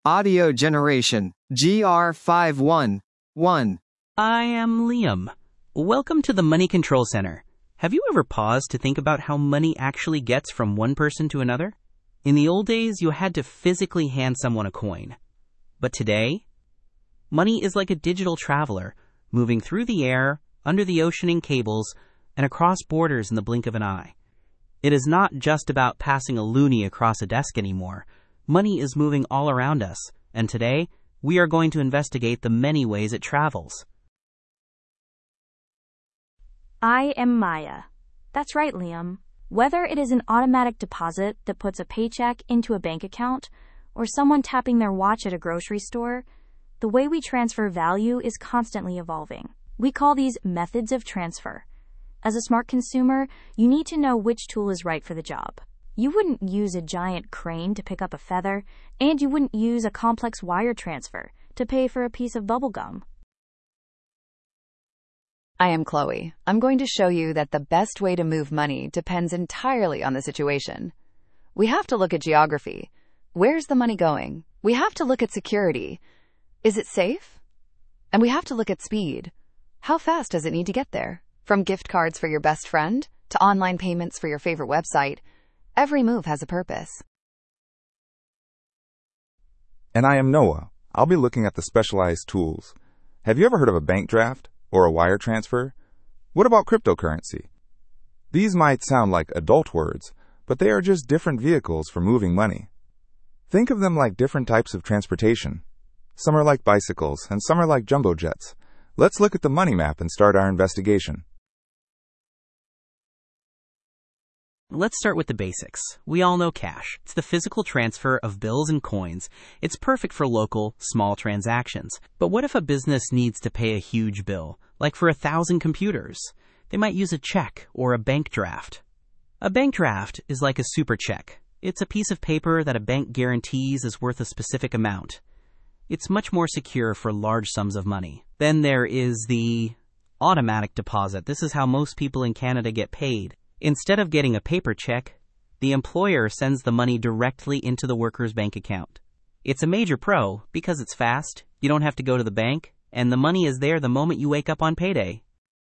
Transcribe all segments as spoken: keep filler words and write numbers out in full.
Audio generation, G R five one one. I am Liam. Welcome to the Money Control Center. Have you ever paused to think about how money actually gets from one person to another? In the old days, you had to physically hand someone a coin. But today, money is like a digital traveler, moving through the air, under the ocean in cables, and across borders in the blink of an eye. It is not just about passing a loonie across a desk anymore. Money is moving all around us, and today, we are going to investigate the many ways it travels. I am Maya. That's right, Liam. Whether it is an automatic deposit that puts a paycheck into a bank account, or someone tapping their watch at a grocery store, the way we transfer value is constantly evolving. We call these methods of transfer. As a smart consumer, you need to know which tool is right for the job. You wouldn't use a giant crane to pick up a feather, and you wouldn't use a complex wire transfer to pay for a piece of bubble gum. I am Chloe. I'm going to show you that the best way to move money depends entirely on the situation. We have to look at geography. Where's the money going? We have to look at security. Is it safe? And we have to look at speed. How fast does it need to get there? From gift cards for your best friend to online payments for your favorite website, every move has a purpose. And I am Noah. I'll be looking at the specialized tools. Have you ever heard of a bank draft or a wire transfer? What about cryptocurrency? These might sound like adult words, but they are just different vehicles for moving money. Think of them like different types of transportation. Some are like bicycles, and some are like jumbo jets. Let's look at the money map and start our investigation. Let's start with the basics. We all know cash. It's the physical transfer of bills and coins. It's perfect for local, small transactions. But what if a business needs to pay a huge bill, like for a thousand computers? They might use a check or a bank draft. A bank draft is like a super check. It's a piece of paper that a bank guarantees is worth a specific amount. It's much more secure for large sums of money. Then there is the automatic deposit. This is how most people in Canada get paid. Instead of getting a paper check, the employer sends the money directly into the worker's bank account. It's a major pro because it's fast, you don't have to go to the bank, and the money is there the moment you wake up on payday.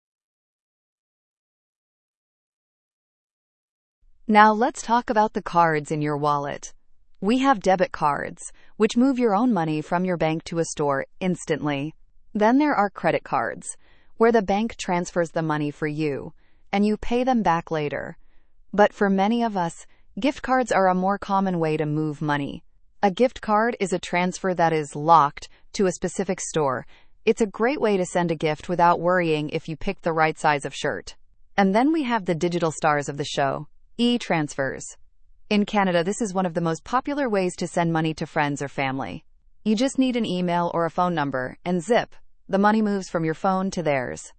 Now let's talk about the cards in your wallet. We have debit cards, which move your own money from your bank to a store instantly. Then there are credit cards, where the bank transfers the money for you, and you pay them back later. But for many of us, gift cards are a more common way to move money. A gift card is a transfer that is locked to a specific store. It's a great way to send a gift without worrying if you picked the right size of shirt. And then we have the digital stars of the show, e-transfers. In Canada, this is one of the most popular ways to send money to friends or family. You just need an email or a phone number, and zip, the money moves from your phone to theirs.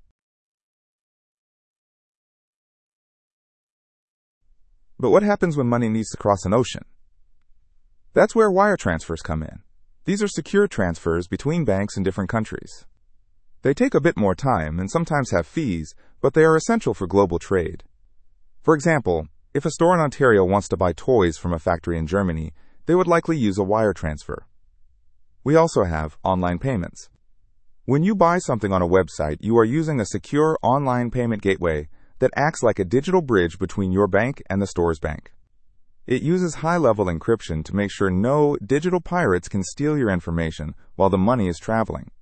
But what happens when money needs to cross an ocean? That's where wire transfers come in. These are secure transfers between banks in different countries. They take a bit more time and sometimes have fees, but they are essential for global trade. For example, if a store in Ontario wants to buy toys from a factory in Germany, they would likely use a wire transfer. We also have online payments. When you buy something on a website, you are using a secure online payment gateway that acts like a digital bridge between your bank and the store's bank. It uses high-level encryption to make sure no digital pirates can steal your information while the money is traveling.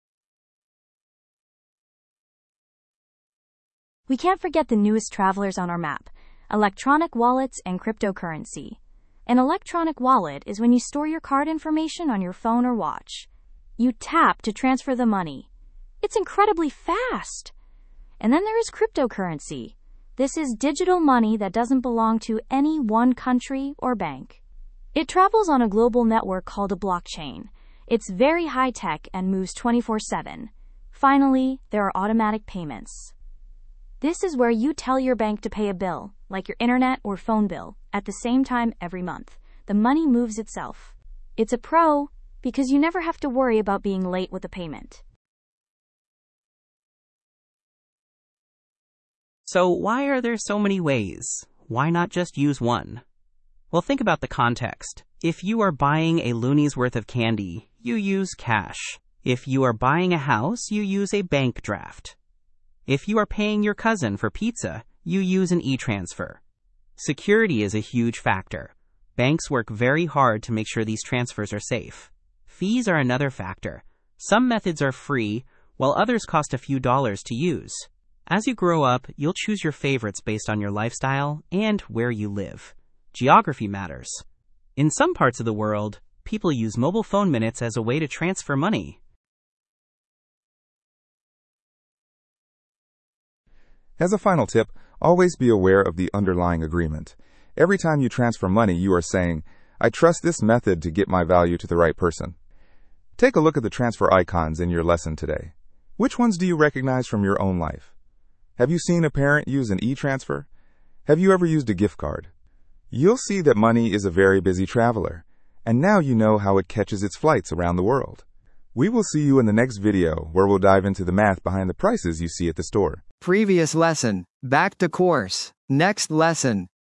We can't forget the newest travelers on our map, electronic wallets and cryptocurrency. An electronic wallet is when you store your card information on your phone or watch. You tap to transfer the money. It's incredibly fast. And then there is cryptocurrency. This is digital money that doesn't belong to any one country or bank. It travels on a global network called a blockchain. It's very high-tech and moves twenty-four seven. Finally, there are automatic payments. This is where you tell your bank to pay a bill, like your internet or phone bill, at the same time every month. The money moves itself. It's a pro because you never have to worry about being late with a payment. So why are there so many ways? Why not just use one? Well, think about the context. If you are buying a loonie's worth of candy, you use cash. If you are buying a house, you use a bank draft. If you are paying your cousin for pizza, you use an e-transfer. Security is a huge factor. Banks work very hard to make sure these transfers are safe. Fees are another factor. Some methods are free, while others cost a few dollars to use. As you grow up, you'll choose your favorites based on your lifestyle and where you live. Geography matters. In some parts of the world, people use mobile phone minutes as a way to transfer money. As a final tip, always be aware of the underlying agreement. Every time you transfer money, you are saying, I trust this method to get my value to the right person. Take a look at the transfer icons in your lesson today. Which ones do you recognize from your own life? Have you seen a parent use an e-transfer? Have you ever used a gift card? You'll see that money is a very busy traveler, and now you know how it catches its flights around the world. We will see you in the next video where we'll dive into the math behind the prices you see at the store. Previous lesson. Back to course. Next lesson.